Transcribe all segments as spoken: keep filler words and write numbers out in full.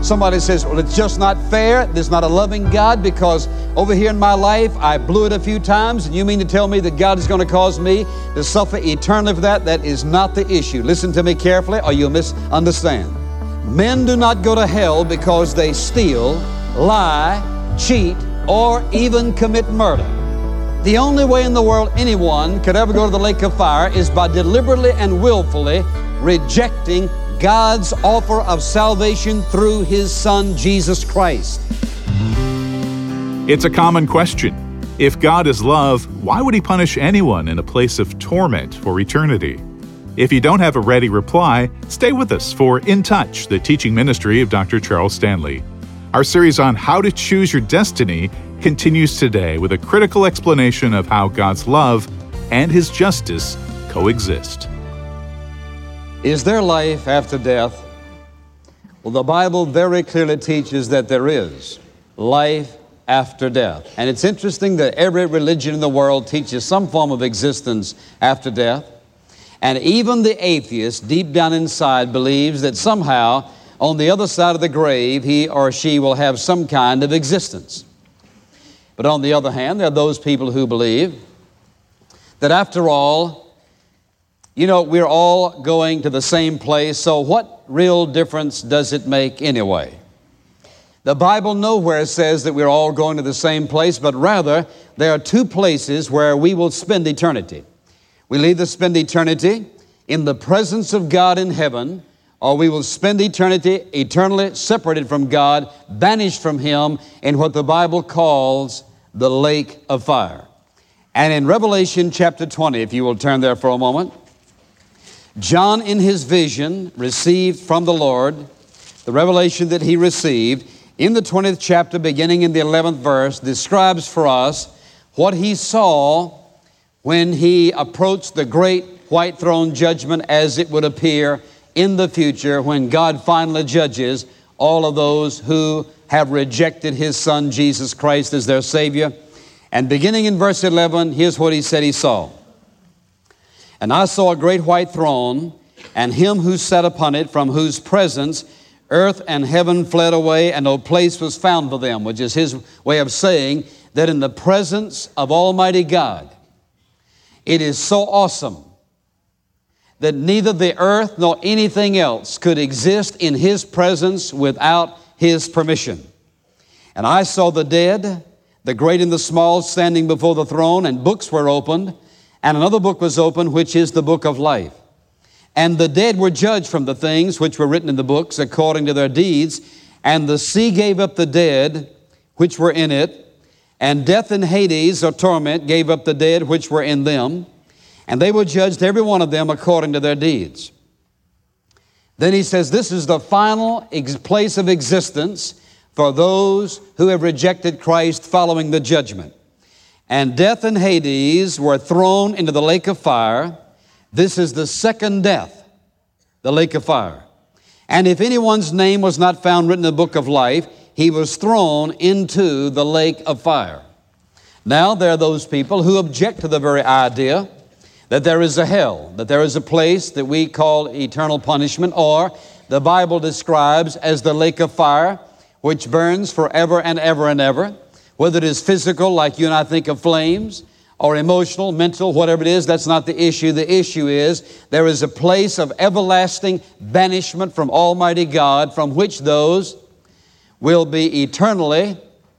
Somebody says, well, it's just not fair. There's not a loving God because over here in my life, I blew it a few times. And you mean to tell me that God is going to cause me to suffer eternally for that? That is not the issue. Listen to me carefully or you'll misunderstand. Men do not go to hell because they steal, lie, cheat, or even commit murder. The only way in the world anyone could ever go to the lake of fire is by deliberately and willfully rejecting God's offer of salvation through His Son, Jesus Christ. It's a common question. If God is love, why would He punish anyone in a place of torment for eternity? If you don't have a ready reply, stay with us for In Touch, the teaching ministry of Doctor Charles Stanley. Our series on how to choose your destiny continues today with a critical explanation of how God's love and His justice coexist. Is there life after death? Well, the Bible very clearly teaches that there is life after death. And it's interesting that every religion in the world teaches some form of existence after death. And even the atheist, deep down inside, believes that somehow on the other side of the grave, he or she will have some kind of existence. But on the other hand, there are those people who believe that after all, you know, we're all going to the same place, so what real difference does it make anyway? The Bible nowhere says that we're all going to the same place, but rather there are two places where we will spend eternity. We'll either spend eternity in the presence of God in heaven, or we will spend eternity eternally separated from God, banished from Him in what the Bible calls the lake of fire. And in Revelation chapter twenty, if you will turn there for a moment, John in his vision received from the Lord, the revelation that he received, in the twentieth chapter, beginning in the eleventh verse, describes for us what he saw when he approached the great white throne judgment as it would appear in the future when God finally judges all of those who have rejected His Son, Jesus Christ, as their Savior. And beginning in verse eleven, here's what he said he saw. And I saw a great white throne, and Him who sat upon it, from whose presence earth and heaven fled away, and no place was found for them, which is his way of saying that in the presence of Almighty God, it is so awesome that neither the earth nor anything else could exist in His presence without His permission. And I saw the dead, the great and the small, standing before the throne, and books were opened, and another book was opened, which is the book of life. And the dead were judged from the things which were written in the books according to their deeds. And the sea gave up the dead which were in it. And death and Hades, or torment, gave up the dead which were in them. And they were judged, every one of them, according to their deeds. Then he says, this is the final ex- place of existence for those who have rejected Christ following the judgment. And death and Hades were thrown into the lake of fire. This is the second death, the lake of fire. And if anyone's name was not found written in the book of life, he was thrown into the lake of fire. Now there are those people who object to the very idea that there is a hell, that there is a place that we call eternal punishment, or the Bible describes as the lake of fire, which burns forever and ever and ever. Whether it is physical, like you and I think of flames, or emotional, mental, whatever it is, that's not the issue. The issue is there is a place of everlasting banishment from Almighty God, from which those will be eternally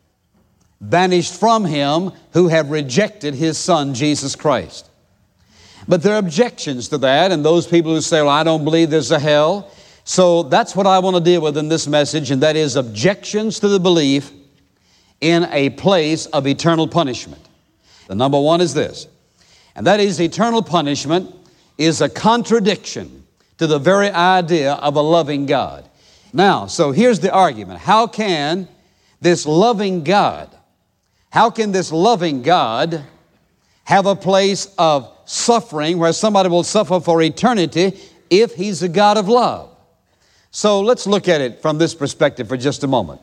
banished from Him who have rejected His Son, Jesus Christ. But there are objections to that, and those people who say, well, I don't believe there's a hell. So that's what I want to deal with in this message, and that is objections to the belief in a place of eternal punishment. The number one is this, and that is eternal punishment is a contradiction to the very idea of a loving God. Now, so here's the argument. How can this loving God, how can this loving God have a place of suffering where somebody will suffer for eternity if He's a God of love? So let's look at it from this perspective for just a moment.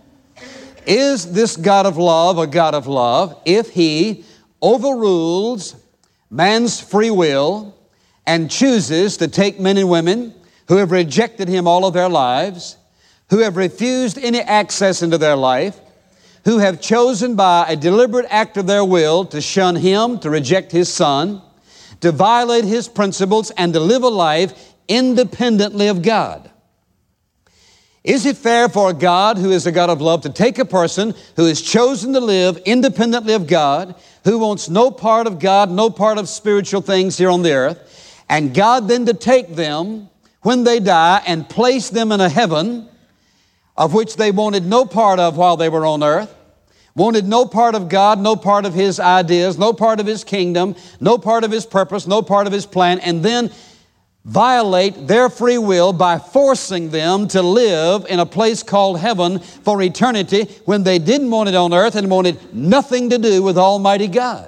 Is this God of love a God of love if He overrules man's free will and chooses to take men and women who have rejected Him all of their lives, who have refused any access into their life, who have chosen by a deliberate act of their will to shun Him, to reject His Son, to violate His principles, and to live a life independently of God. Is it fair for a God who is a God of love to take a person who has chosen to live independently of God, who wants no part of God, no part of spiritual things here on the earth, and God then to take them when they die and place them in a heaven of which they wanted no part of while they were on earth, wanted no part of God, no part of His ideas, no part of His kingdom, no part of His purpose, no part of His plan, and then violate their free will by forcing them to live in a place called heaven for eternity when they didn't want it on earth and wanted nothing to do with Almighty God?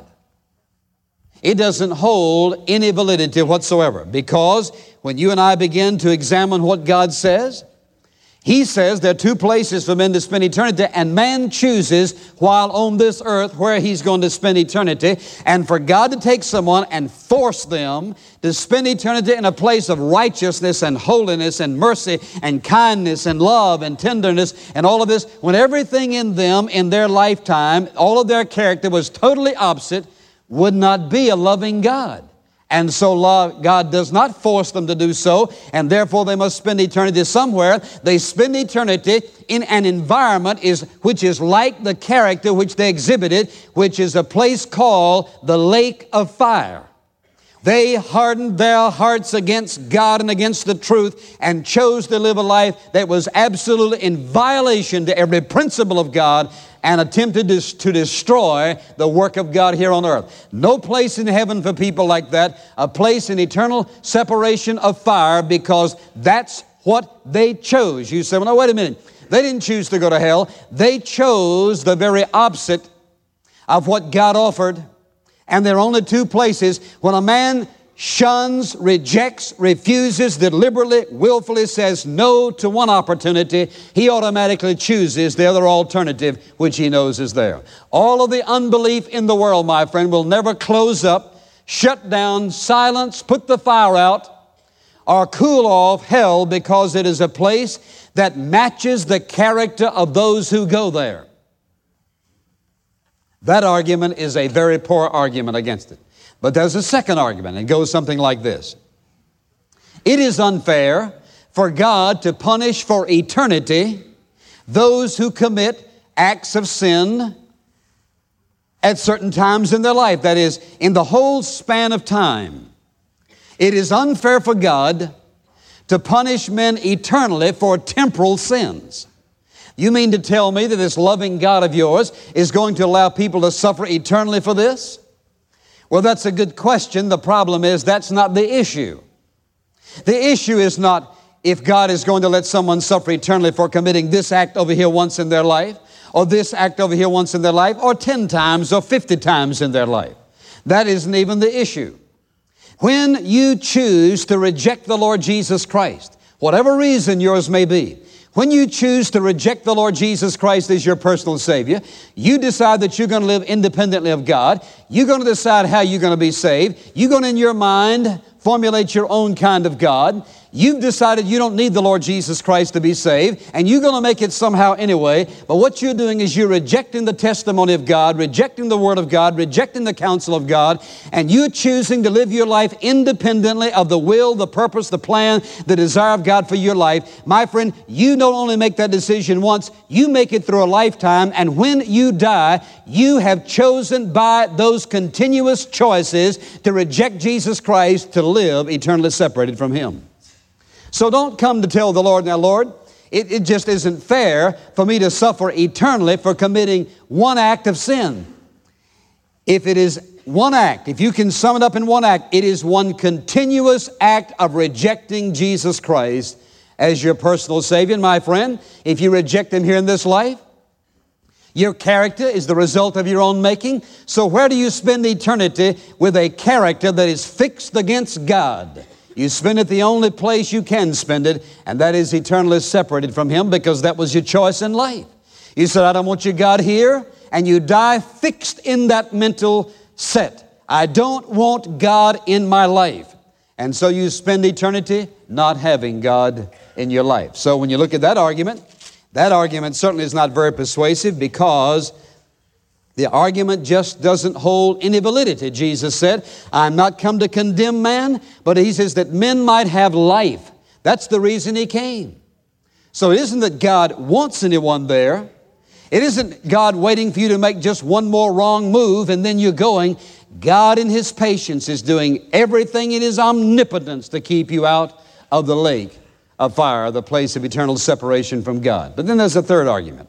It doesn't hold any validity whatsoever, because when you and I begin to examine what God says, He says there are two places for men to spend eternity, and man chooses while on this earth where he's going to spend eternity. And for God to take someone and force them to spend eternity in a place of righteousness and holiness and mercy and kindness and love and tenderness and all of this, when everything in them in their lifetime, all of their character was totally opposite, would not be a loving God. And so God does not force them to do so, and therefore they must spend eternity somewhere. They spend eternity in an environment is, which is like the character which they exhibited, which is a place called the lake of fire. They hardened their hearts against God and against the truth and chose to live a life that was absolutely in violation to every principle of God, and attempted to, to destroy the work of God here on earth. No place in heaven for people like that, a place in eternal separation of fire, because that's what they chose. You say, well, no, wait a minute. They didn't choose to go to hell. They chose the very opposite of what God offered. And there are only two places. When a man shuns, rejects, refuses, deliberately, willfully says no to one opportunity, he automatically chooses the other alternative which he knows is there. All of the unbelief in the world, my friend, will never close up, shut down, silence, put the fire out, or cool off hell, because it is a place that matches the character of those who go there. That argument is a very poor argument against it. But there's a second argument, and it goes something like this. It is unfair for God to punish for eternity those who commit acts of sin at certain times in their life. That is, in the whole span of time. It is unfair for God to punish men eternally for temporal sins. You mean to tell me that this loving God of yours is going to allow people to suffer eternally for this? Well, that's a good question. The problem is that's not the issue. The issue is not if God is going to let someone suffer eternally for committing this act over here once in their life, or this act over here once in their life, or ten times or fifty times in their life. That isn't even the issue. When you choose to reject the Lord Jesus Christ, whatever reason yours may be, when you choose to reject the Lord Jesus Christ as your personal Savior, you decide that you're going to live independently of God. You're going to decide how you're going to be saved. You're going to, in your mind, formulate your own kind of God. You've decided you don't need the Lord Jesus Christ to be saved, and you're going to make it somehow anyway. But what you're doing is you're rejecting the testimony of God, rejecting the Word of God, rejecting the counsel of God, and you're choosing to live your life independently of the will, the purpose, the plan, the desire of God for your life. My friend, you don't only make that decision once, you make it through a lifetime, and when you die, you have chosen by those continuous choices to reject Jesus Christ, to live eternally separated from Him. So don't come to tell the Lord, now Lord, it, it just isn't fair for me to suffer eternally for committing one act of sin. If it is one act, if you can sum it up in one act, it is one continuous act of rejecting Jesus Christ as your personal Savior. And my friend, if you reject Him here in this life, your character is the result of your own making. So where do you spend eternity with a character that is fixed against God? You spend it the only place you can spend it, and that is eternally separated from Him, because that was your choice in life. You said, I don't want your God here, and you die fixed in that mental set. I don't want God in my life. And so you spend eternity not having God in your life. So when you look at that argument, that argument certainly is not very persuasive, because the argument just doesn't hold any validity. Jesus said, I'm not come to condemn man, but He says that men might have life. That's the reason He came. So it isn't that God wants anyone there. It isn't God waiting for you to make just one more wrong move and then you're going. God in His patience is doing everything in His omnipotence to keep you out of the lake of fire, the place of eternal separation from God. But then there's a third argument.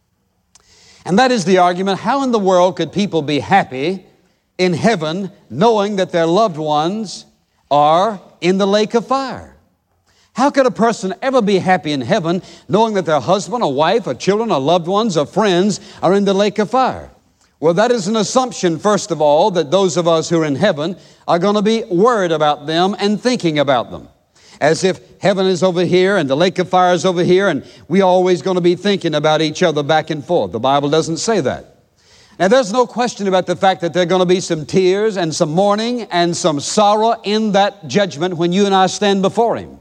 And that is the argument, how in the world could people be happy in heaven knowing that their loved ones are in the lake of fire? How could a person ever be happy in heaven knowing that their husband or wife or children or loved ones or friends are in the lake of fire? Well, that is an assumption, first of all, that those of us who are in heaven are going to be worried about them and thinking about them. As if heaven is over here and the lake of fire is over here, and we're always going to be thinking about each other back and forth. The Bible doesn't say that. Now, there's no question about the fact that there are going to be some tears and some mourning and some sorrow in that judgment when you and I stand before Him.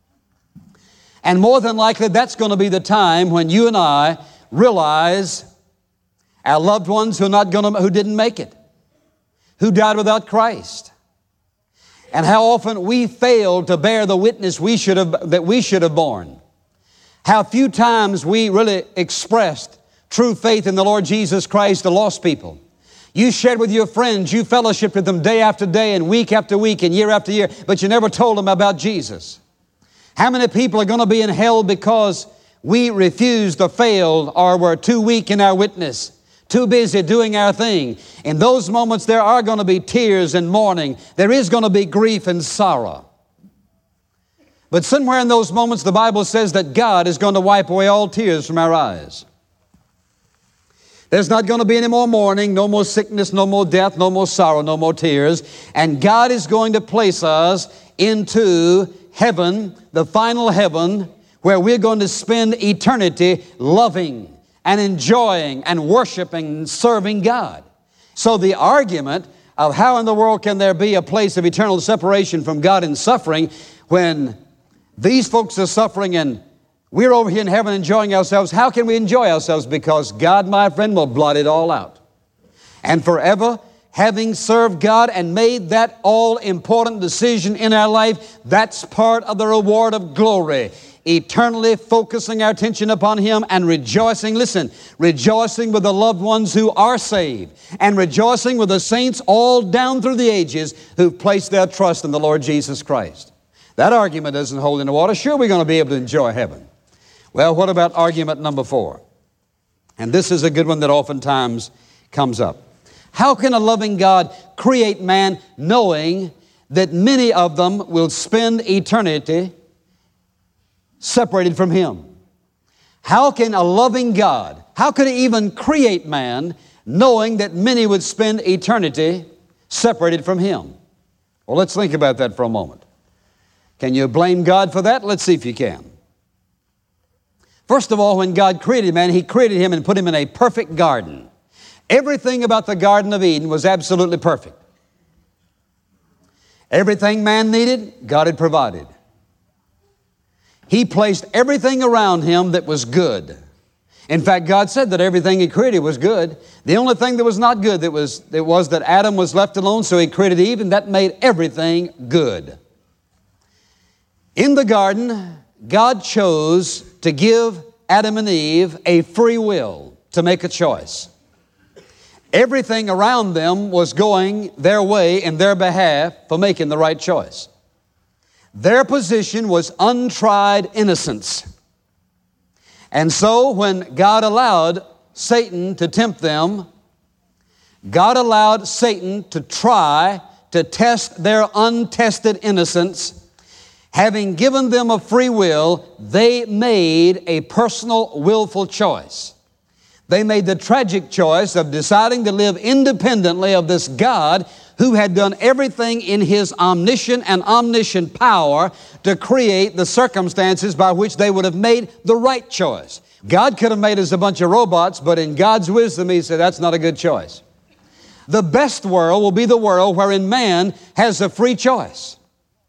And more than likely, that's going to be the time when you and I realize our loved ones who are not going to, who didn't make it, who died without Christ. And how often we failed to bear the witness we should have, that we should have borne. How few times we really expressed true faith in the Lord Jesus Christ to lost people. You shared with your friends, you fellowshiped with them day after day and week after week and year after year, but you never told them about Jesus. How many people are going to be in hell because we refused or failed or were too weak in our witness? Too busy doing our thing. In those moments, there are going to be tears and mourning. There is going to be grief and sorrow. But somewhere in those moments, the Bible says that God is going to wipe away all tears from our eyes. There's not going to be any more mourning, no more sickness, no more death, no more sorrow, no more tears. And God is going to place us into heaven, the final heaven, where we're going to spend eternity loving and enjoying and worshiping and serving God. So the argument of how in the world can there be a place of eternal separation from God and suffering when these folks are suffering and we're over here in heaven enjoying ourselves, how can we enjoy ourselves? Because God, my friend, will blot it all out. And forever, having served God and made that all-important decision in our life, that's part of the reward of glory. Eternally focusing our attention upon Him and rejoicing, listen, rejoicing with the loved ones who are saved and rejoicing with the saints all down through the ages who've placed their trust in the Lord Jesus Christ. That argument doesn't hold any water. Sure, we're going to be able to enjoy heaven. Well, what about argument number four? And this is a good one that oftentimes comes up. How can a loving God create man knowing that many of them will spend eternity separated from Him? How can a loving God, how could He even create man knowing that many would spend eternity separated from Him? Well, let's think about that for a moment. Can you blame God for that? Let's see if you can. First of all, when God created man, He created him and put him in a perfect garden. Everything about the Garden of Eden was absolutely perfect. Everything man needed, God had provided. He placed everything around him that was good. In fact, God said that everything He created was good. The only thing that was not good that was, that was that Adam was left alone, so He created Eve, and that made everything good. In the garden, God chose to give Adam and Eve a free will to make a choice. Everything around them was going their way in their behalf for making the right choice. Their position was untried innocence. And so when God allowed Satan to tempt them, God allowed Satan to try to test their untested innocence. Having given them a free will, they made a personal, willful choice. They made the tragic choice of deciding to live independently of this God who had done everything in His omniscient and omniscient power to create the circumstances by which they would have made the right choice. God could have made us a bunch of robots, but in God's wisdom, He said, that's not a good choice. The best world will be the world wherein man has a free choice.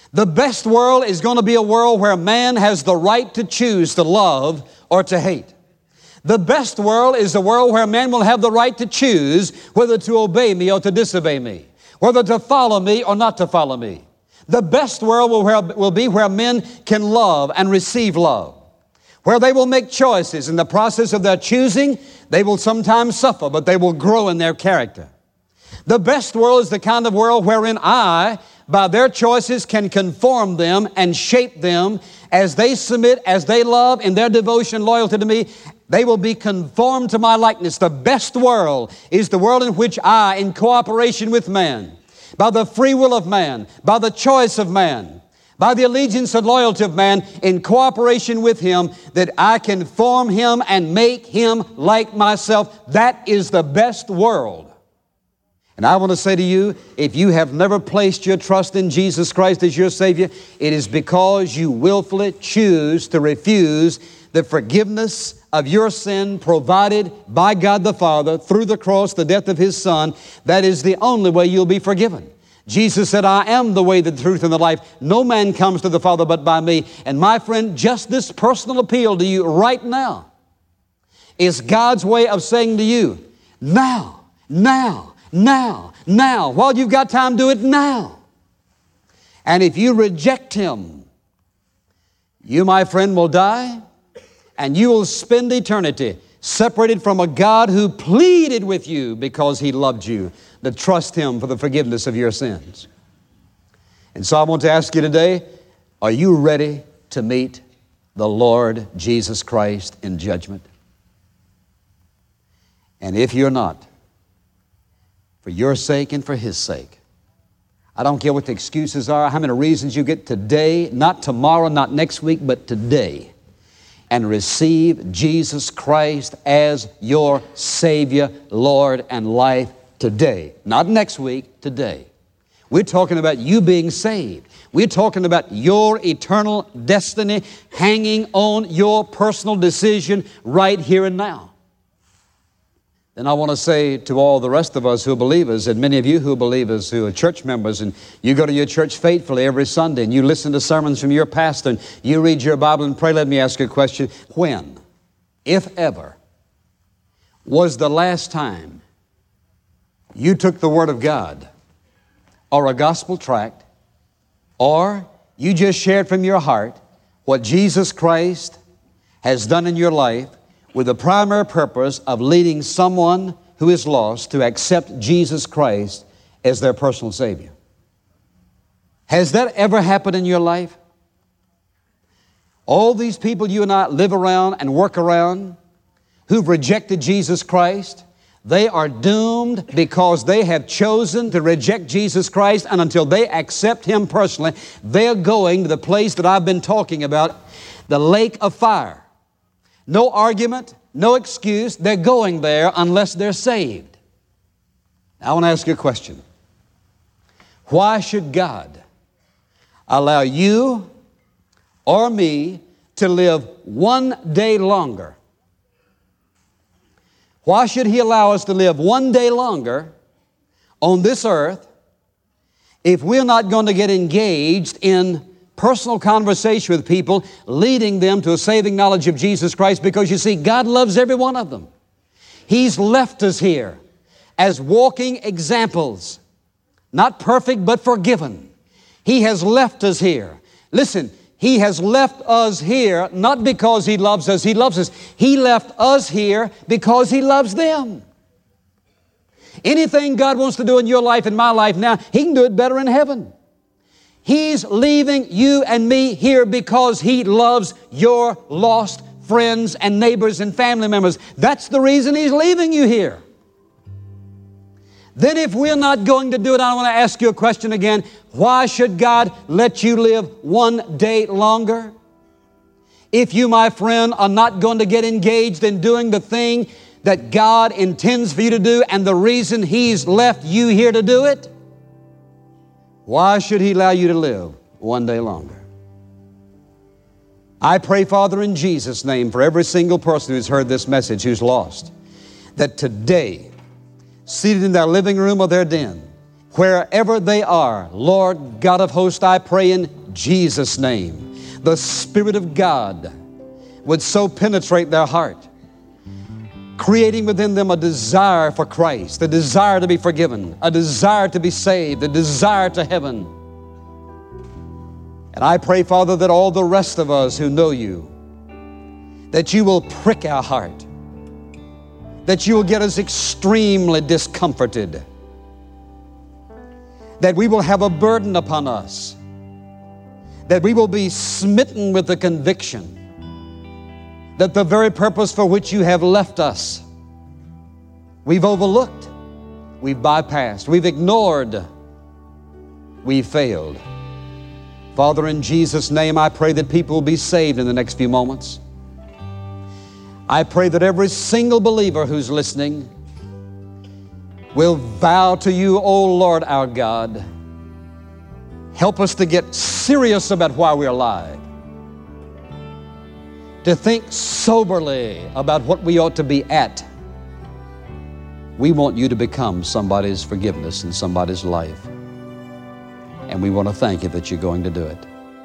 The best world is going to be a world where man has the right to choose to love or to hate. The best world is a world where man will have the right to choose whether to obey me or to disobey me, whether to follow me or not to follow me. The best world will, where, will be where men can love and receive love, where they will make choices. In the process of their choosing, they will sometimes suffer, but they will grow in their character. The best world is the kind of world wherein I, by their choices, can conform them and shape them as they submit, as they love, in their devotion, loyalty to me. They will be conformed to my likeness. The best world is the world in which I, in cooperation with man, by the free will of man, by the choice of man, by the allegiance and loyalty of man, in cooperation with him, that I can form him and make him like myself. That is the best world. And I want to say to you, if you have never placed your trust in Jesus Christ as your Savior, it is because you willfully choose to refuse the forgiveness of your sin provided by God the Father through the cross, the death of His Son. That is the only way you'll be forgiven. Jesus said, I am the way, the truth, and the life. No man comes to the Father but by me. And my friend, just this personal appeal to you right now is God's way of saying to you, now, now, now, now. While you've got time, do it now. And if you reject Him, you, my friend, will die, and you will spend eternity separated from a God who pleaded with you because He loved you to trust Him for the forgiveness of your sins. And so I want to ask you today, are you ready to meet the Lord Jesus Christ in judgment? And if you're not, for your sake and for His sake, I don't care what the excuses are, how many reasons you get today, not tomorrow, not next week, but today, and receive Jesus Christ as your Savior, Lord, and life today. Not next week, today. We're talking about you being saved. We're talking about your eternal destiny hanging on your personal decision right here and now. Then I want to say to all the rest of us who are believers, and many of you who are believers, who are church members, and you go to your church faithfully every Sunday, and you listen to sermons from your pastor, and you read your Bible and pray, let me ask you a question. When, if ever, was the last time you took the Word of God or a gospel tract, or you just shared from your heart what Jesus Christ has done in your life, with the primary purpose of leading someone who is lost to accept Jesus Christ as their personal Savior? Has that ever happened in your life? All these people you and I live around and work around who've rejected Jesus Christ, they are doomed because they have chosen to reject Jesus Christ, and until they accept Him personally, they're going to the place that I've been talking about, the lake of fire. No argument, no excuse. They're going there unless they're saved. Now, I want to ask you a question. Why should God allow you or me to live one day longer? Why should He allow us to live one day longer on this earth if we're not going to get engaged in personal conversation with people, leading them to a saving knowledge of Jesus Christ? Because you see, God loves every one of them. He's left us here as walking examples, not perfect, but forgiven. He has left us here. Listen, He has left us here not because He loves us. He loves us. He left us here because He loves them. Anything God wants to do in your life and my life now, He can do it better in heaven. He's leaving you and me here because He loves your lost friends and neighbors and family members. That's the reason He's leaving you here. Then if we're not going to do it, I want to ask you a question again. Why should God let you live one day longer? If you, my friend, are not going to get engaged in doing the thing that God intends for you to do and the reason He's left you here to do it, why should He allow you to live one day longer? I pray, Father, in Jesus' name, for every single person who's heard this message, who's lost, that today, seated in their living room or their den, wherever they are, Lord God of hosts, I pray in Jesus' name, the Spirit of God would so penetrate their heart, creating within them a desire for Christ, a desire to be forgiven, a desire to be saved, a desire to heaven. And I pray, Father, that all the rest of us who know you, that you will prick our heart, that you will get us extremely discomforted, that we will have a burden upon us, that we will be smitten with the conviction that the very purpose for which you have left us, we've overlooked, we've bypassed, we've ignored, we've failed. Father, in Jesus' name, I pray that people will be saved in the next few moments. I pray that every single believer who's listening will vow to you, O Lord our God, help us to get serious about why we're alive, to think soberly about what we ought to be at. We want you to become somebody's forgiveness in somebody's life. And we want to thank you that you're going to do it.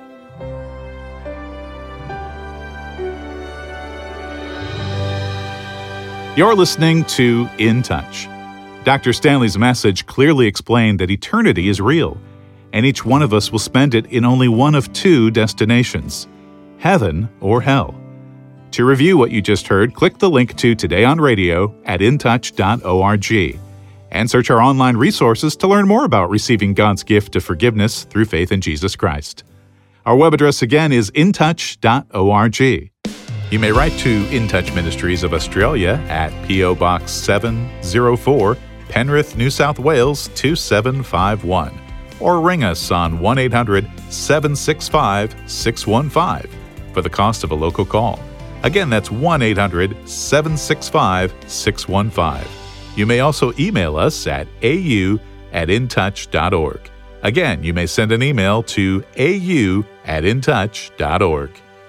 You're listening to In Touch. Doctor Stanley's message clearly explained that eternity is real, and each one of us will spend it in only one of two destinations, heaven or hell. To review what you just heard, click the link to Today on Radio at in touch dot org and search our online resources to learn more about receiving God's gift of forgiveness through faith in Jesus Christ. Our web address again is in touch dot org. You may write to In Touch Ministries of Australia at P O Box seven oh four, Penrith, New South Wales two seven five one, or ring us on one eight hundred seven six five six one five for the cost of a local call. Again, that's one eight hundred seven six five six one five. You may also email us at a u at in touch dot org. Again, you may send an email to a u at in touch dot org.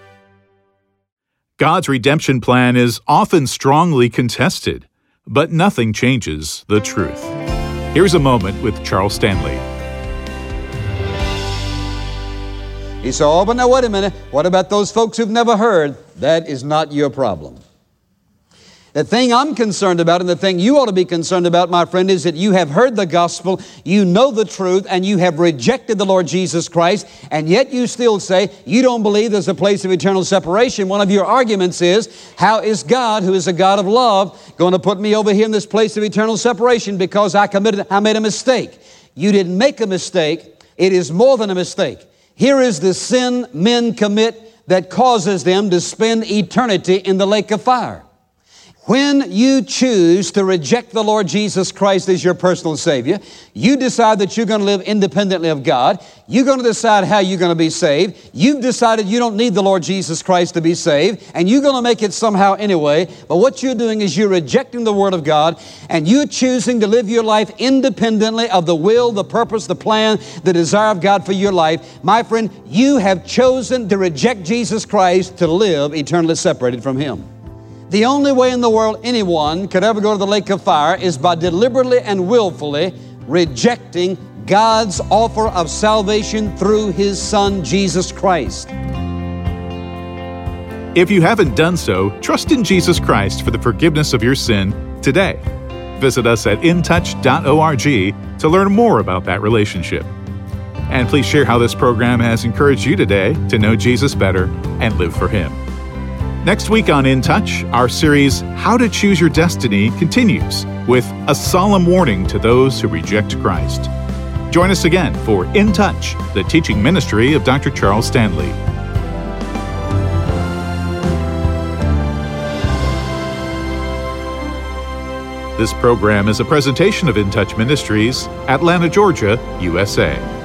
God's redemption plan is often strongly contested, but nothing changes the truth. Here's a moment with Charles Stanley. He said, oh, but now wait a minute. What about those folks who've never heard? That is not your problem. The thing I'm concerned about, and the thing you ought to be concerned about, my friend, is that you have heard the gospel, you know the truth, and you have rejected the Lord Jesus Christ, and yet you still say you don't believe there's a place of eternal separation. One of your arguments is, how is God, who is a God of love, going to put me over here in this place of eternal separation because I committed, I made a mistake? You didn't make a mistake. It is more than a mistake. Here is the sin men commit that causes them to spend eternity in the lake of fire. When you choose to reject the Lord Jesus Christ as your personal Savior, you decide that you're going to live independently of God. You're going to decide how you're going to be saved. You've decided you don't need the Lord Jesus Christ to be saved, and you're going to make it somehow anyway. But what you're doing is you're rejecting the Word of God, and you're choosing to live your life independently of the will, the purpose, the plan, the desire of God for your life. My friend, you have chosen to reject Jesus Christ to live eternally separated from Him. The only way in the world anyone could ever go to the lake of fire is by deliberately and willfully rejecting God's offer of salvation through His Son, Jesus Christ. If you haven't done so, trust in Jesus Christ for the forgiveness of your sin today. Visit us at in touch dot org to learn more about that relationship. And please share how this program has encouraged you today to know Jesus better and live for Him. Next week on In Touch, our series, How to Choose Your Destiny, continues with a solemn warning to those who reject Christ. Join us again for In Touch, the teaching ministry of Doctor Charles Stanley. This program is a presentation of In Touch Ministries, Atlanta, Georgia, U S A.